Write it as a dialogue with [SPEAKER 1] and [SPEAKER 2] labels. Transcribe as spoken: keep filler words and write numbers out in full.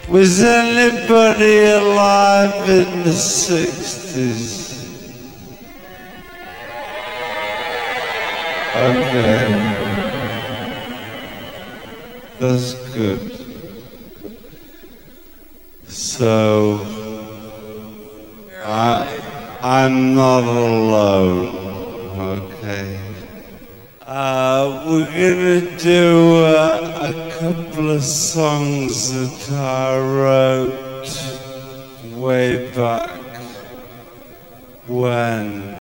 [SPEAKER 1] Was anybody alive in the sixties? Okay. That's good. So, I, I'm not alone. Okay. Uh, we're gonna do uh, a couple of songs that I wrote way back when